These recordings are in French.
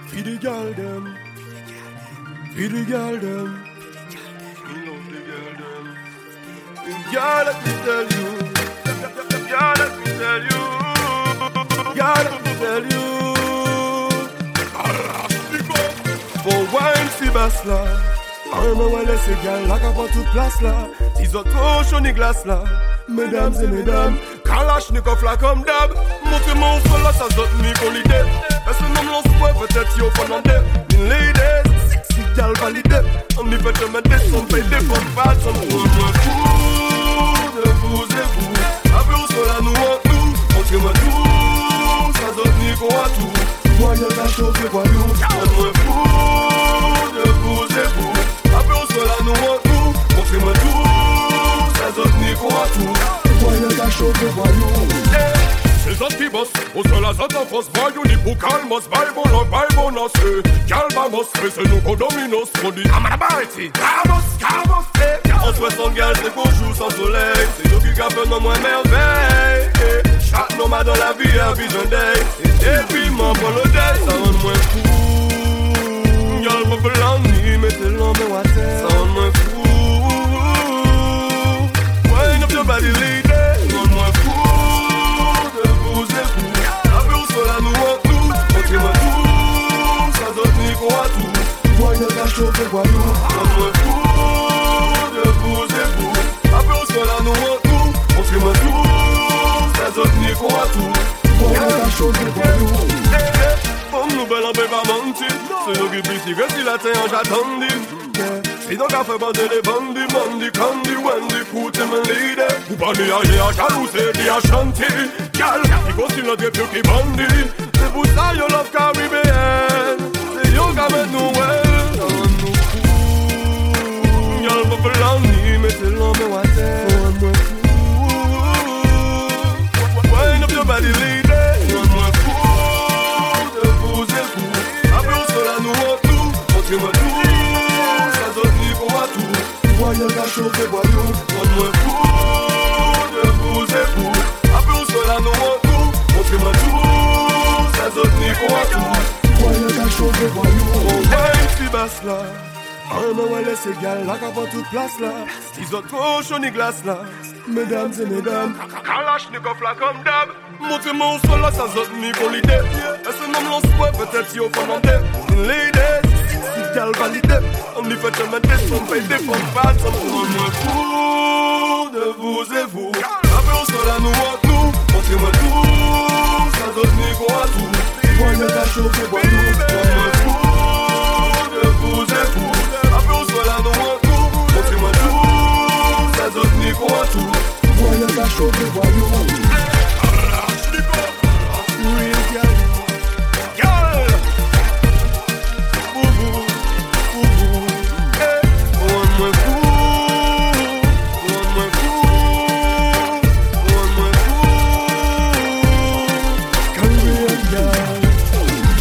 Feed the girl them. Feed the girl them. Me love the girl them. Girl, let me tell you. Girl, let me tell you. Girl, let me tell you. For wine, si basse là. Un moment laissé gal, la capote toute place là. Tis autres cochons ni glace là. Mesdames et mesdames, Kalachnikov là comme d'hab. Montrez-moi où soit là, ça saute ni qu'on l'idée. Est-ce que nous lance-moi peut-être yo fondé. Une lady, sexy gal validé. On y fait jamais des sons, paye des fonds pas de son. Moi fou de vous et vous. Après où soit là nous en nous. Montrez-moi tout, ça saute ni qu'on a tout. Voyons la chose et voyons. Moi fou de vous et vous. Après où soit là nous en nous. Montrez-moi tout, ça saute ni qu'on a tout. Voyons la chose et voyons. C'est ça qui bosse, au sol à ça en France, voyons ni pour calmos, balbon, balbonos, calmamos, mais c'est nous qu'on domine, on dit Amanabariti, Camos, en 60 gars, c'est qu'on joue sans soleil, c'est nous qui capent nos moins merveilles, chaque nomade dans la vie a besoin d'aide, et puis m'en prend l'odeur, ça rend moins fou, y'a le peuple l'ennui, mettez l'homme à terre, ça rend moins fou, ouais, nous sommes pas des leaders, rend moins fou. Montrez-moi tout, ça donne ni qu'on a tout. Voyons la chose et voyons. Donne-moi fou de vous et vous. Après on soit là nous en tout. Montrez-moi tout, ça donne ni qu'on a tout. Voyons la chose et voyons. Comme nous belle en peut pas mentir. C'est nous qui pissent que si la terre j'attendis. Si donc a fait bander les bandits, candy, Wendy, coûte mon leader. Ou pas ni à jalouser, ni à chanter. Gal, il continue notre pied qui bandit. C'est pour ça yo love Caribbean. C'est yo qui amène nous well. Nous fou. Y'a le peuple l'ennui, mais c'est l'homme à terre. Wind up your body leader. Moi fou de vous et vous. Après on se la nous en tout. Montrez-moi tout. Voyons la chose et voyons. Donne-moi fou de vous et vous. Après on soit là nous en tout. Montrez-moi tout, ça saute ni qu'on a tout. Voyons la chose et voyons. On va une fille basse là. Un moment laisse égal, la capote toute place là. Tis autres cochons ni glace là. Mesdames et mesdames, Kalachnikov là comme d'hab. Montrez-moi où soit là, ça saute ni qu'on l'idée. Est-ce que nous lance-moi peut-être si on fondé. Une lady, sexy gal validé. On y fait jamais des sons, paye des fonds pas de son. Moi fou de vous et vous. Après on soit là nous en nous. Montrez-moi tout, ça donne ni qu'on a tout. Voyons la chose et voyons. Moi fou de vous et vous. Après on soit là nous en nous. Montrez-moi tout, ça donne ni qu'on a tout. Voyons la chose et voyons.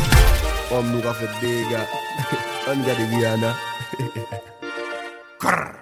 On nous a fait des gars. On a des Guyana.